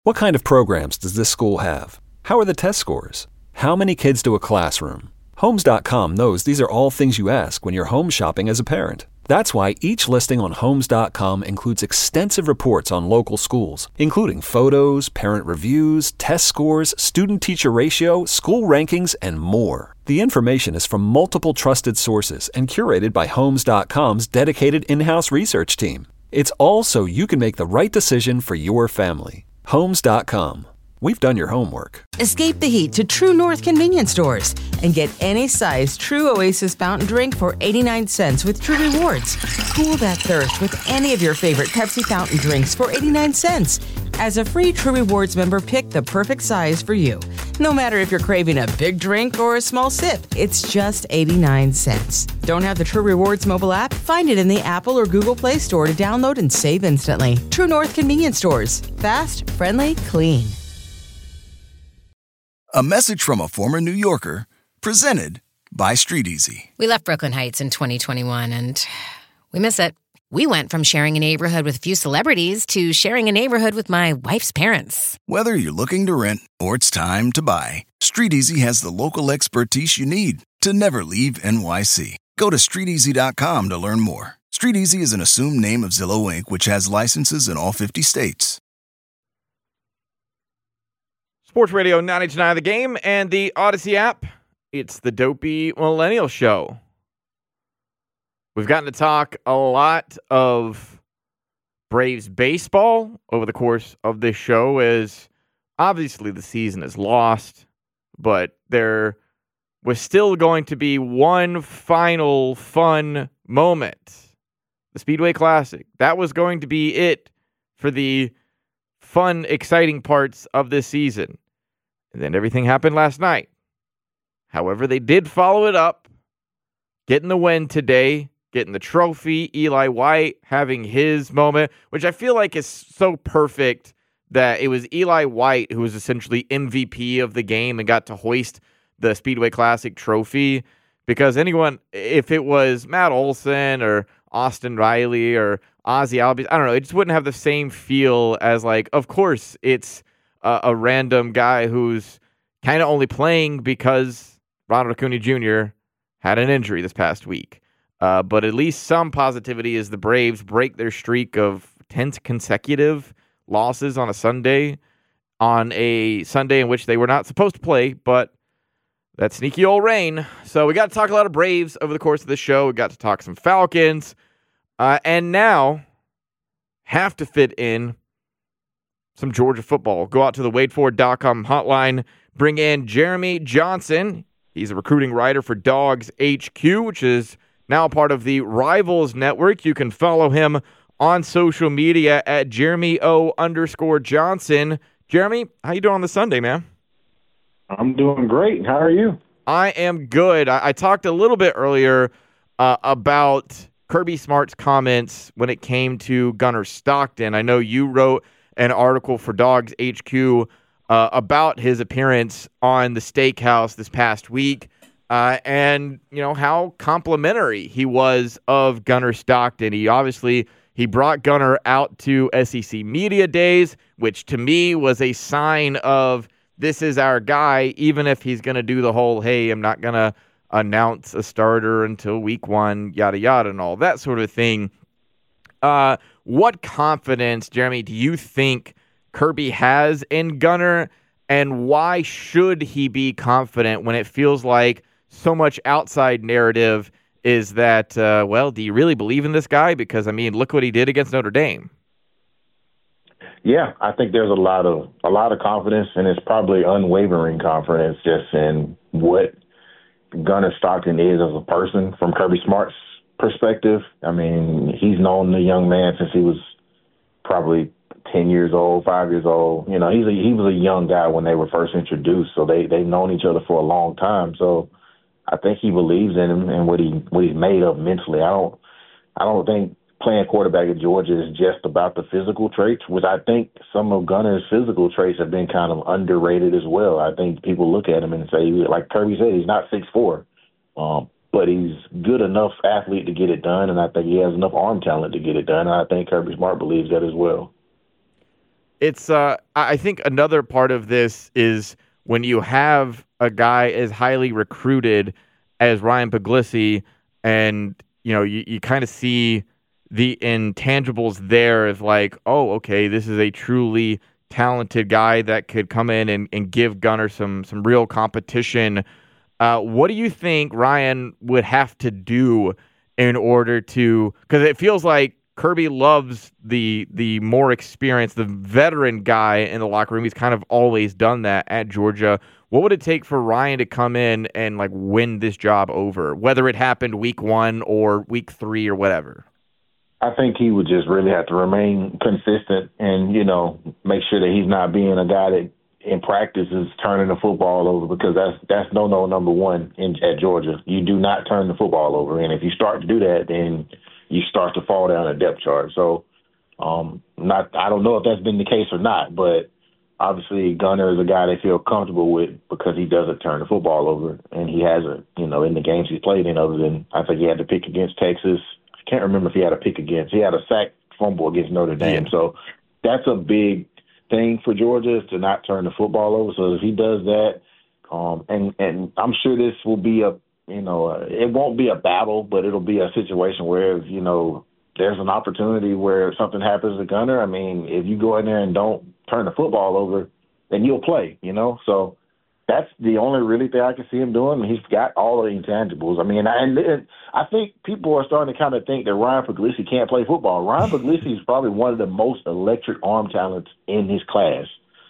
What kind of programs does this school have? How are the test scores? How many kids do a classroom? Homes.com knows these are all things you ask when you're home shopping as a parent. That's why each listing on Homes.com includes extensive reports on local schools, including photos, parent reviews, test scores, student-teacher ratio, school rankings, and more. The information is from multiple trusted sources and curated by Homes.com's dedicated in-house research team. It's all so you can make the right decision for your family. Homes.com. We've done your homework. Escape the heat to True North convenience stores and get any size True Oasis fountain drink for 89 cents with True Rewards. Cool that thirst with any of your favorite Pepsi fountain drinks for 89 cents. As a free True Rewards member, pick the perfect size for you. No matter if you're craving a big drink or a small sip, it's just 89 cents. Don't have the True Rewards mobile app? Find it in the Apple or Google Play Store to download and save instantly. True North convenience stores. Fast, friendly, clean. A message from a former New Yorker, presented by StreetEasy. We left Brooklyn Heights in 2021, and we miss it. We went from sharing a neighborhood with a few celebrities to sharing a neighborhood with my wife's parents. Whether you're looking to rent or it's time to buy, StreetEasy has the local expertise you need to never leave NYC. Go to StreetEasy.com to learn more. StreetEasy is an assumed name of Zillow Inc., which has licenses in all 50 states. Sports Radio 92.9 The Game and the Odyssey app. It's the Dopey Millennial Show. We've gotten to talk a lot of Braves baseball over the course of this show, as obviously the season is lost, but there was still going to be one final fun moment. The Speedway Classic. That was going to be it for the fun, exciting parts of this season. And then everything happened last night. However, they did follow it up, getting the win today, getting the trophy, Eli White having his moment, which I feel like is so perfect that it was Eli White who was essentially MVP of the game and got to hoist the Speedway Classic trophy. Because anyone, if it was Matt Olson or Austin Riley or Ozzie Albies, I don't know, it just wouldn't have the same feel as, like, of course it's a random guy who's kind of only playing because Ronald Acuna Jr. had an injury this past week. But at least some positivity is the Braves break their streak of 10 consecutive losses on a Sunday in which they were not supposed to play, but that sneaky old rain. So we got to talk a lot of Braves over the course of the show. We got to talk some Falcons. And now have to fit in some Georgia football. Go out to the WadeFord.com hotline. Bring in Jeremy Johnson. He's a recruiting writer for Dogs HQ, which is now part of the Rivals Network. You can follow him on social media at JeremyO_Johnson. Jeremy, how you doing on this Sunday, man? I'm doing great. How are you? I am good. I talked a little bit earlier about Kirby Smart's comments when it came to Gunnar Stockton. I know you wrote an article for Dogs HQ about his appearance on the Steakhouse this past week, and you know how complimentary he was of Gunnar Stockton. He brought Gunnar out to SEC Media Days, which to me was a sign of this is our guy, even if he's going to do the whole, hey, I'm not going to announce a starter until week one, yada, yada, and all that sort of thing. What confidence, Jeremy, do you think Kirby has in Gunnar, and why should he be confident when it feels like so much outside narrative is that, do you really believe in this guy? Because, I mean, look what he did against Notre Dame. Yeah, I think there's a lot of confidence, and it's probably unwavering confidence just in what Gunnar Stockton is as a person from Kirby Smart's perspective. I mean, he's known the young man since he was probably 10 years old, 5 years old. You know, he was a young guy when they were first introduced, so they've known each other for a long time. So I think he believes in him and what he's made of mentally. I don't think playing quarterback at Georgia is just about the physical traits, which I think some of Gunnar's physical traits have been kind of underrated as well. I think people look at him and say, like Kirby said, he's not 6'4", but he's good enough athlete to get it done, and I think he has enough arm talent to get it done, and I think Kirby Smart believes that as well. it's I think another part of this is when you have a guy as highly recruited as Ryan Puglisi, and you kind of see the intangibles there as like, oh, okay, this is a truly talented guy that could come in and give Gunnar some real competition. What do you think Ryan would have to do in order to, because it feels like Kirby loves the more experienced, the veteran guy in the locker room. He's kind of always done that at Georgia. What would it take for Ryan to come in and like win this job over, whether it happened week 1 or week 3 or whatever? I think he would just really have to remain consistent and, make sure that he's not being a guy that in practice is turning the football over, because that's no number one at Georgia. You do not turn the football over. And if you start to do that, then you start to fall down a depth chart. So I don't know if that's been the case or not, but obviously Gunnar is a guy they feel comfortable with because he doesn't turn the football over, and he hasn't, in the games he's played in, other than I think he had to pick against Texas. I can't remember if he had a pick against. He had a sack fumble against Notre Dame. Yeah. So that's a big thing for Georgia, is to not turn the football over. So if he does that, and I'm sure this will be it won't be a battle, but it'll be a situation where, there's an opportunity where something happens to Gunnar. I mean, if you go in there and don't turn the football over, then you'll play, So that's the only really thing I can see him doing. He's got all the intangibles. I mean, and I think people are starting to kind of think that Ryan Puglisi can't play football. Ryan Puglisi is probably one of the most electric arm talents in his class,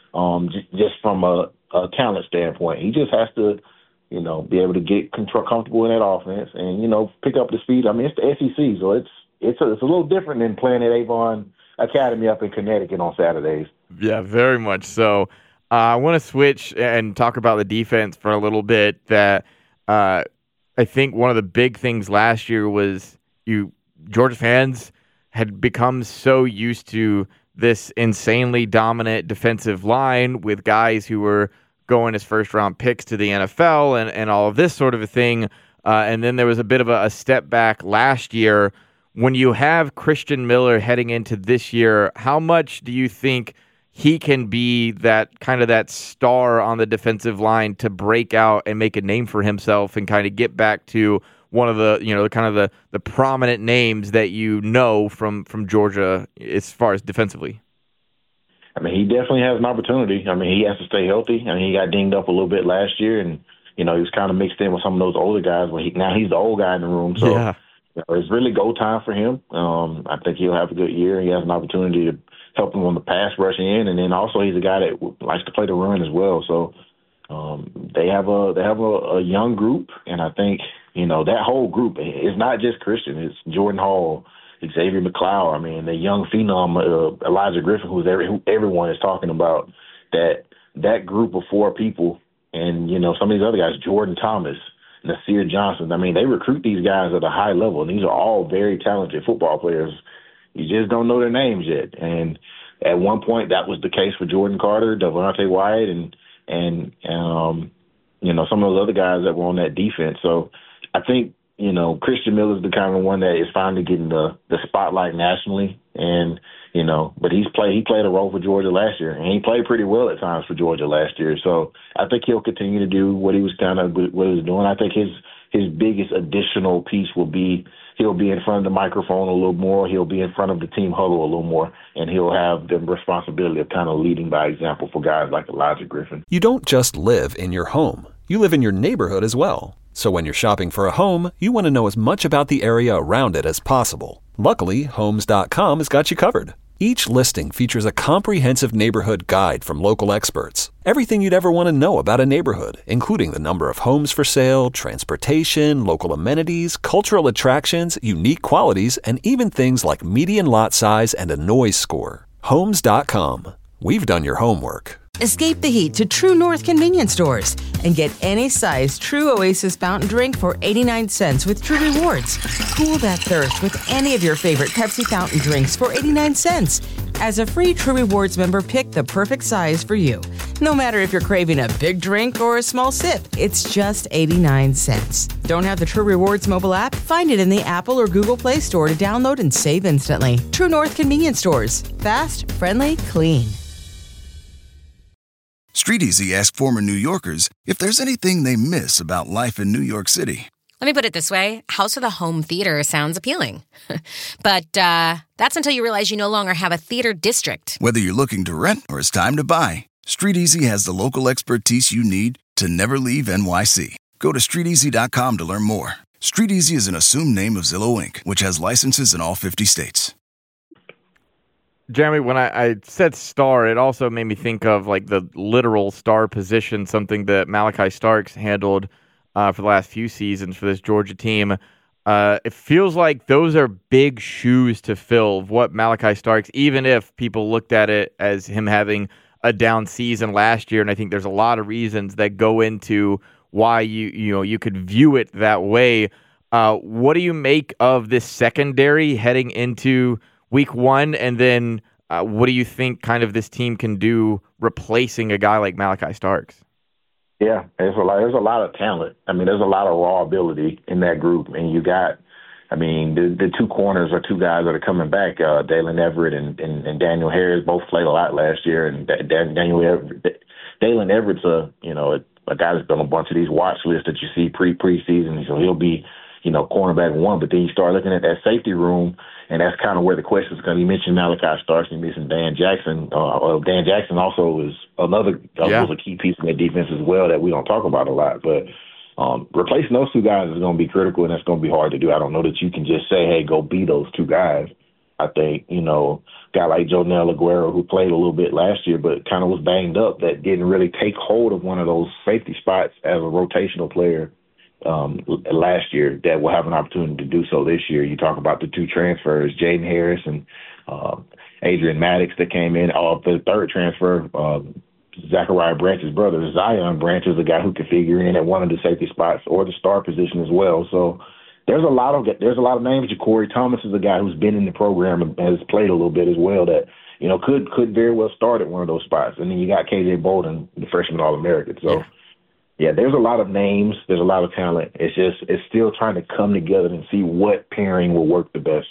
just from a talent standpoint. He just has to, be able to get comfortable in that offense and, pick up the speed. I mean, it's the SEC, so it's a little different than playing at Avon Academy up in Connecticut on Saturdays. Yeah, very much so. I want to switch and talk about the defense for a little bit. That I think one of the big things last year was Georgia fans had become so used to this insanely dominant defensive line with guys who were going as first-round picks to the NFL and all of this sort of a thing. And then there was a bit of a step back last year. When you have Christian Miller heading into this year, how much do you think he can be that kind of that star on the defensive line to break out and make a name for himself and kind of get back to one of the, kind of the prominent names that from Georgia as far as defensively? I mean, he definitely has an opportunity. I mean, he has to stay healthy. I mean, he got dinged up a little bit last year, and, he was kind of mixed in with some of those older guys, but now he's the old guy in the room. So yeah. It's really go time for him. I think he'll have a good year. He has an opportunity to help him on the pass rushing end, and then also he's a guy that likes to play the run as well. So they have a young group, and I think that whole group is not just Christian. It's Jordan Hall, Xavier McLeod. I mean, the young phenom Elijah Griffin, who everyone is talking about. That group of 4 people, and some of these other guys, Jordan Thomas, Nasir Johnson. I mean, they recruit these guys at a high level, and these are all very talented football players. You just don't know their names yet. And at one point, that was the case for Jordan Carter, Devontae Wyatt, and some of those other guys that were on that defense. So I think, Christian Miller is the kind of one that is finally getting the spotlight nationally. And, but he played a role for Georgia last year, and he played pretty well at times for Georgia last year. So I think he'll continue to do what he was doing. I think his biggest additional piece will be he'll be in front of the microphone a little more. He'll be in front of the team huddle a little more, and he'll have the responsibility of kind of leading by example for guys like Elijah Griffin. You don't just live in your home. You live in your neighborhood as well. So when you're shopping for a home, you want to know as much about the area around it as possible. Luckily, Homes.com has got you covered. Each listing features a comprehensive neighborhood guide from local experts. Everything you'd ever want to know about a neighborhood, including the number of homes for sale, transportation, local amenities, cultural attractions, unique qualities, and even things like median lot size and a noise score. Homes.com. We've done your homework. Escape the heat to True North convenience stores and get any size True Oasis fountain drink for 89 cents with True Rewards. Cool that thirst with any of your favorite Pepsi fountain drinks for 89 cents. As a free True Rewards member, pick the perfect size for you. No matter if you're craving a big drink or a small sip, it's just 89 cents. Don't have the True Rewards mobile app? Find it in the Apple or Google Play Store to download and save instantly. True North convenience stores. Fast, friendly, clean. StreetEasy asked former New Yorkers if there's anything they miss about life in New York City. Let me put it this way. House of the Home Theater sounds appealing. But that's until you realize you no longer have a theater district. Whether you're looking to rent or it's time to buy, StreetEasy has the local expertise you need to never leave NYC. Go to StreetEasy.com to learn more. StreetEasy is an assumed name of Zillow Inc., which has licenses in all 50 states. Jeremy, when I said star, it also made me think of like the literal star position, something that Malachi Starks handled for the last few seasons for this Georgia team. It feels like those are big shoes to fill of what Malachi Starks, even if people looked at it as him having a down season last year, and I think there's a lot of reasons that go into why you could view it that way. What do you make of this secondary heading into week one? And then what do you think kind of this team can do replacing a guy like Malachi Starks? Yeah, there's a lot of talent. I mean, there's a lot of raw ability in that group. And you got, I mean, the two corners are two guys that are coming back, Dalen Everett and Daniel Harris, both played a lot last year. And Dalen Everett's a guy that's been on a bunch of these watch lists that you see preseason, so he'll be, cornerback one. But then you start looking at that safety room, and that's kind of where the questions come. You mentioned Malachi Starks, you mentioned Dan Jackson. Dan Jackson also is was a key piece of that defense as well that we don't talk about a lot. But replacing those two guys is going to be critical, and that's going to be hard to do. I don't know that you can just say, hey, go be those two guys. I think, a guy like Jonel Aguero, who played a little bit last year but kind of was banged up, that didn't really take hold of one of those safety spots as a rotational player last year, that will have an opportunity to do so this year. You talk about the two transfers, Jaden Harris and Adrian Maddox that came in. The third transfer, Zachariah Branch's brother, Zion Branch, is a guy who can figure in at one of the safety spots or the star position as well. So there's a lot of names. Ja'Cory Thomas is a guy who's been in the program and has played a little bit as well that, could very well start at one of those spots. And then you got KJ Bolden, the freshman All-American. So, yeah, there's a lot of names. There's a lot of talent. It's still trying to come together and see what pairing will work the best.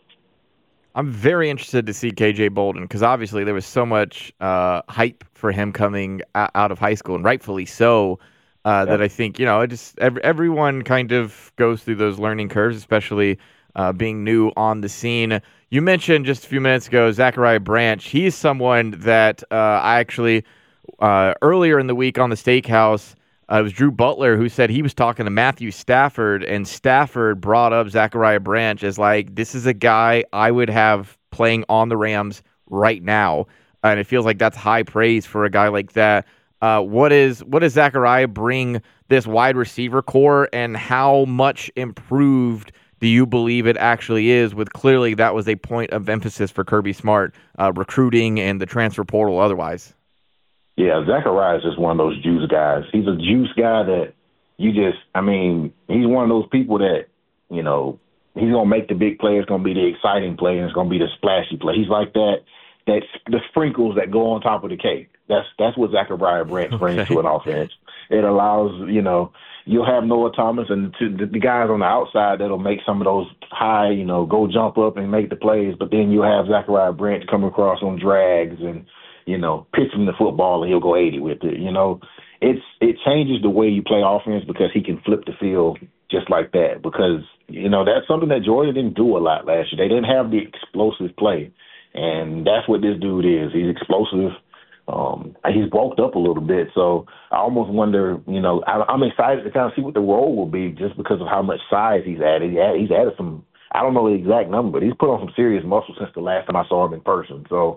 I'm very interested to see KJ Bolden because obviously there was so much hype for him coming out of high school, and rightfully so. That I think, everyone kind of goes through those learning curves, especially being new on the scene. You mentioned just a few minutes ago, Zachariah Branch. He's someone that I actually, earlier in the week on the Steakhouse, it was Drew Butler who said he was talking to Matthew Stafford, and Stafford brought up Zachariah Branch as like, this is a guy I would have playing on the Rams right now. And it feels like that's high praise for a guy like that. What does Zachariah bring this wide receiver core, and how much improved do you believe it actually is, with clearly that was a point of emphasis for Kirby Smart, recruiting and the transfer portal otherwise? Yeah, Zachariah is just one of those juice guys. He's a juice guy that he's one of those people that, he's going to make the big play. It's going to be the exciting play, and it's going to be the splashy play. He's like that's the sprinkles that go on top of the cake. That's what Zachariah Branch brings to an offense. It allows, you'll have Noah Thomas and the guys on the outside that'll make some of those high, go jump up and make the plays, but then you'll have Zachariah Branch come across on drags and, pitch him the football and he'll go 80 with it. It changes the way you play offense because he can flip the field just like that, because, that's something that Georgia didn't do a lot last year. They didn't have the explosive play. And that's what this dude is. He's explosive. He's bulked up a little bit. So I almost wonder, I'm excited to kind of see what the role will be just because of how much size he's added. He's added some, I don't know the exact number, but he's put on some serious muscle since the last time I saw him in person. So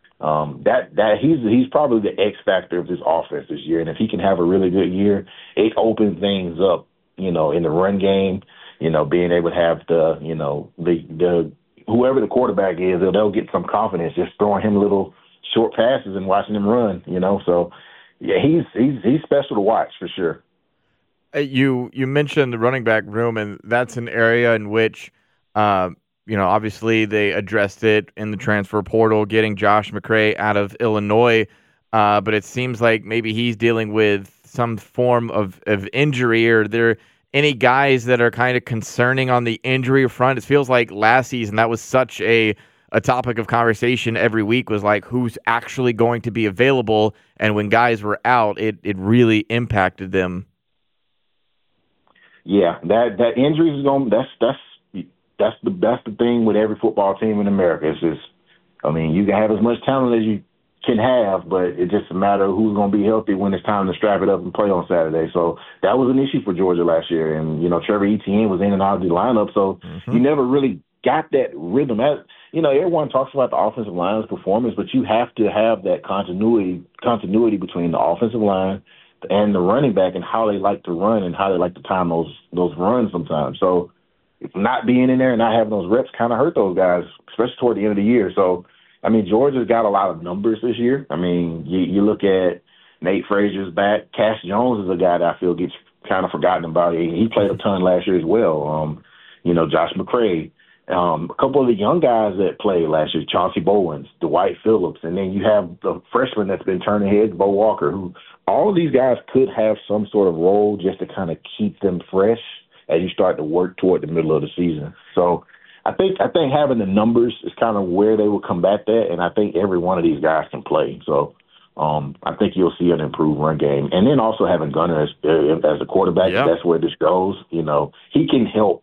he's probably the X factor of this offense this year. And if he can have a really good year, it opens things up, in the run game, being able to have the whoever the quarterback is, they'll get some confidence just throwing him little short passes and watching him run, So, yeah, he's special to watch for sure. You mentioned the running back room, and that's an area in which, obviously they addressed it in the transfer portal, getting Josh McCray out of Illinois, but it seems like maybe he's dealing with some form of injury. Are there any guys that are kind of concerning on the injury front? It feels like last season that was such a a topic of conversation every week was like who's actually going to be available. And when guys were out, it really impacted them. Yeah, that injuries is going. That's the thing with every football team in America. It's just, I mean, you can have as much talent as you can have, but it's just a matter of who's going to be healthy when it's time to strap it up and play on Saturday. So that was an issue for Georgia last year. And, Trevor Etienne was in and out of the lineup, so you never really got that rhythm. Everyone talks about the offensive line's performance, but you have to have that continuity between the offensive line and the running back and how they like to run and how they like to time those runs sometimes. So not being in there and not having those reps kind of hurt those guys, especially toward the end of the year. So, I mean, Georgia's got a lot of numbers this year. I mean, you look at Nate Frazier's back. Cash Jones is a guy that I feel gets kind of forgotten about. He played a ton last year as well. Josh McCray. A couple of the young guys that played last year, Chauncey Bowens, Dwight Phillips, and then you have the freshman that's been turning heads, Bo Walker, who all of these guys could have some sort of role just to kind of keep them fresh as you start to work toward the middle of the season. So I think having the numbers is kind of where they will combat that, and I think every one of these guys can play. So I think you'll see an improved run game. And then also having Gunner as a quarterback, that's where this goes. He can help,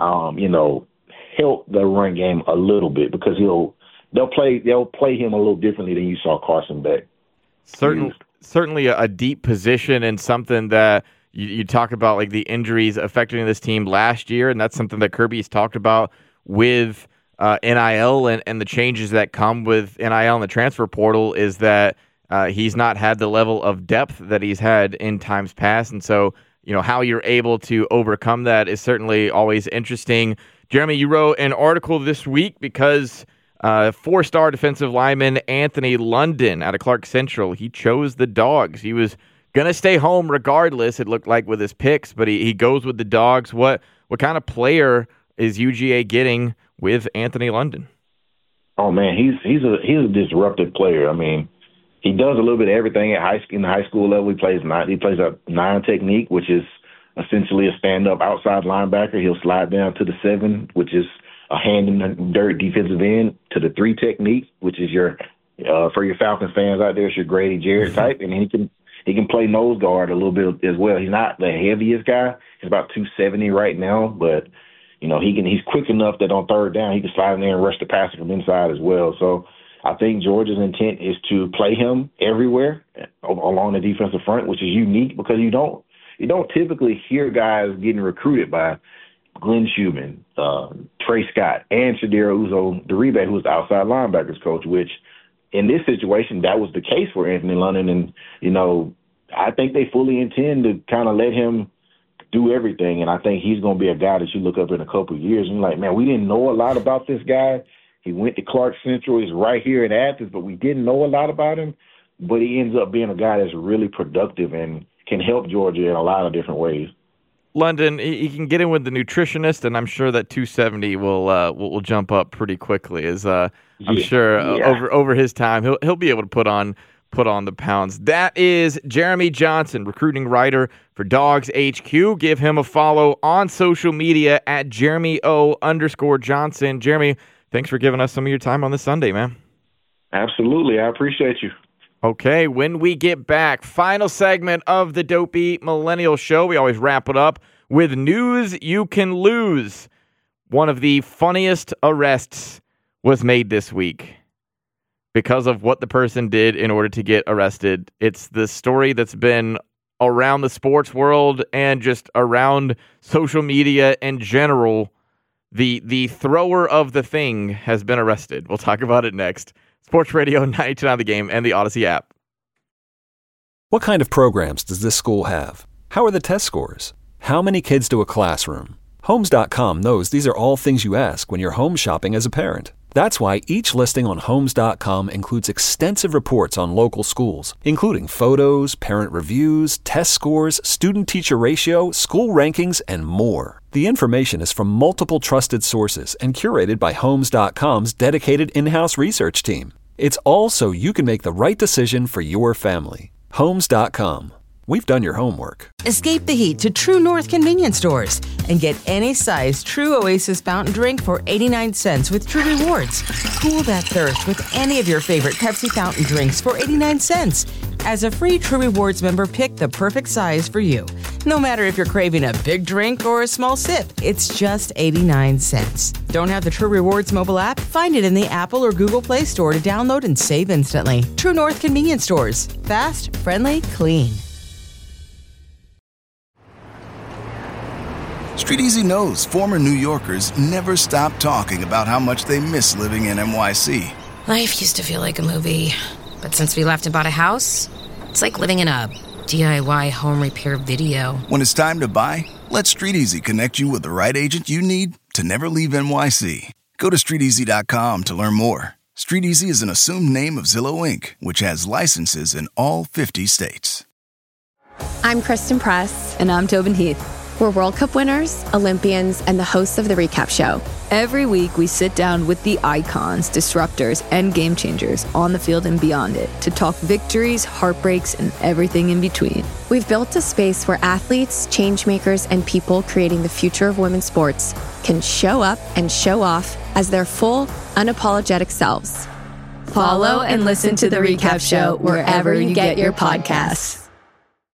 help the run game a little bit because they'll play him a little differently than you saw Carson Beck. Certainly a deep position and something that you talk about, like the injuries affecting this team last year, and that's something that Kirby's talked about with NIL and the changes that come with NIL and the transfer portal is that he's not had the level of depth that he's had in times past. And so, how you're able to overcome that is certainly always interesting. Jeremy, you wrote an article this week because 4-star defensive lineman Anthony London out of Clark Central, he chose the Dogs. He was going to stay home regardless, it looked like, with his picks, but he goes with the Dogs. What kind of player is UGA getting with Anthony London? Oh, man, he's a disruptive player. I mean, he does a little bit of everything in the high school level. He plays a 9 technique, which is essentially a stand-up outside linebacker. He'll slide down to the 7, which is a hand in the dirt defensive end, to the 3 technique, which is your for your Falcons fans out there, it's your Grady Jarrett type, and he can play nose guard a little bit as well. He's not the heaviest guy. He's about 270 right now, but he's quick enough that on third down he can slide in there and rush the passer from inside as well. So I think Georgia's intent is to play him everywhere along the defensive front, which is unique because you don't typically hear guys getting recruited by Glenn Schumann, Trey Scott, and Shadira Uzo-Diribe, who was the outside linebackers coach, which in this situation, that was the case for Anthony London. And, I think they fully intend to kind of let him do everything. And I think he's going to be a guy that you look up in a couple of years and you're like, man, we didn't know a lot about this guy. He went to Clark Central. He's right here in Athens, but we didn't know a lot about him. But he ends up being a guy that's really productive and can help Georgia in a lot of different ways. London, he can get in with the nutritionist, and I'm sure that 270 will jump up pretty quickly. I'm sure over his time he'll be able to put on the pounds. That is Jeremy Johnson, recruiting writer for Dogs HQ. Give him a follow on social media at JeremyO_Johnson. Jeremy, thanks for giving us some of your time on this Sunday, man. Absolutely, I appreciate you. Okay, when we get back, final segment of the Dopey Millennial Show. We always wrap it up with news you can lose. One of the funniest arrests was made this week because of what the person did in order to get arrested. It's the story that's been around the sports world and just around social media in general. The thrower of the thing has been arrested. We'll talk about it next. Sports Radio 92.9 The Game and the Odyssey app. What kind of programs does this school have? How are the test scores? How many kids do a classroom? Homes.com knows these are all things you ask when you're home shopping as a parent. That's why each listing on Homes.com includes extensive reports on local schools, including photos, parent reviews, test scores, student-teacher ratio, school rankings, and more. The information is from multiple trusted sources and curated by Homes.com's dedicated in-house research team. It's all so you can make the right decision for your family. Homes.com. We've done your homework. Escape the heat to True North convenience stores and get any size True Oasis fountain drink for 89 cents with True Rewards. Cool that thirst with any of your favorite Pepsi fountain drinks for 89 cents. As a free True Rewards member, pick the perfect size for you. No matter if you're craving a big drink or a small sip, it's just 89 cents. Don't have the True Rewards mobile app? Find it in the Apple or Google Play Store to download and save instantly. True North convenience stores. Fast, friendly, clean. Street Easy knows former New Yorkers never stop talking about how much they miss living in NYC. Life used to feel like a movie, but since we left and bought a house, it's like living in a DIY home repair video. When it's time to buy, let Street Easy connect you with the right agent you need to never leave NYC. Go to StreetEasy.com to learn more. Street Easy is an assumed name of Zillow Inc., which has licenses in all 50 states. I'm Kristen Press. And I'm Tobin Heath. We're World Cup winners, Olympians, and the hosts of The Recap Show. Every week, we sit down with the icons, disruptors, and game changers on the field and beyond it to talk victories, heartbreaks, and everything in between. We've built a space where athletes, changemakers, and people creating the future of women's sports can show up and show off as their full, unapologetic selves. Follow and listen to The Recap Show wherever you get your podcasts.